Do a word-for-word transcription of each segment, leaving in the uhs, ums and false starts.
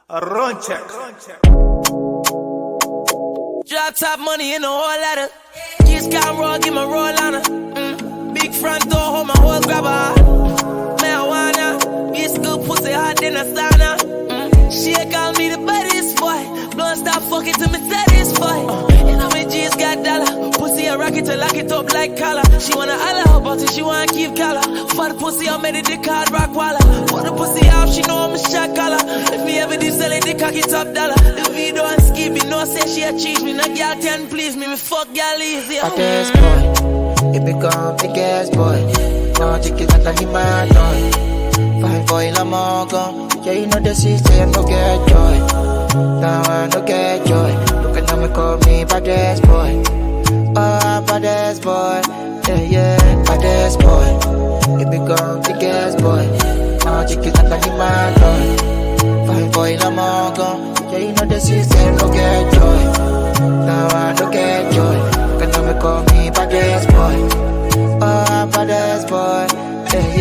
Run check. Drop top money in the whole ladder. Just got roll, give my roll on her. Mm. Big front door, hold my whole grabber. Marijuana, it's good pussy hot in the sauna. Mm. She call me the baddest boy. Blood stop fucking to me satisfied. Uh. And I'm in G's got dollar. Pussy a rocket to lock it up like collar. She wanna holla about it, she wanna keep collar. For the pussy, I made it the card rock walla. For the pussy off, she know I'm a shot collar. If me ever did sell it, the cocky top dollar. If me don't skip it, no say she a cheat me. No girl can please me, me fuck girl easy. Baddest boy, it become big ass boy. No chicken at the my toy. Fine boy, la mongo. Yeah, you know the system, no get joy. Now I no get joy. Look at me, call me baddest boy. Oh, baddest boy. Yeah, yeah, baddest boy. It become big ass boy. No chicken at the my toy. Fine boy, la mongo. Yeah, you know the system, no get joy. Now I no get joy. Look at me, call me baddest boy. Oh, baddest boy. Yeah,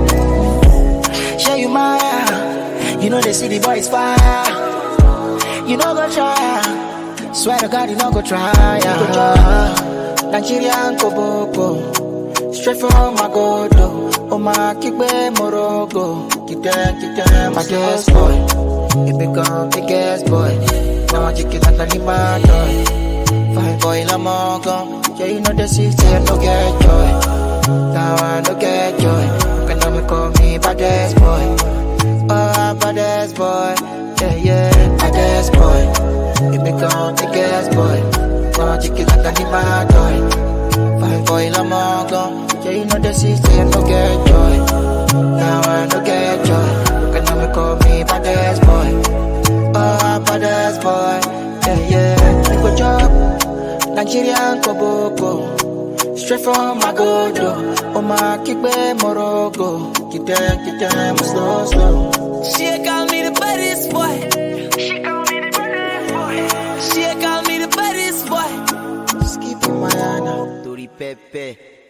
yeah. Show you my, you know the city boy is fire. You know go try, swear to God you know go try. Uh, Nigerian Koboko, straight from my godo. Oh my kikwe morogo, kite kite my guest boy. It become big ass boy. Now I chicken at the my toy. Fine boy la mongo, yeah you know the system no get joy. Now I no get joy. Can me call me baddest boy. Oh, baddest boy, yeah, yeah, baddest boy. It become the gas boy. Now chicken like a my toy. Fine boy, la mongo. Yeah, you know the system, no get joy. Now I no get joy. Can me call me baddest boy. Oh, baddest boy, yeah, yeah. Good job, Nigerian Koboko. Straight from my godo. Oh my kikbe morogo. Kite kite slow slow. She call me the baddest boy. She call me the baddest boy. She call me the baddest boy. Skip in my Anna. Tori Pepe.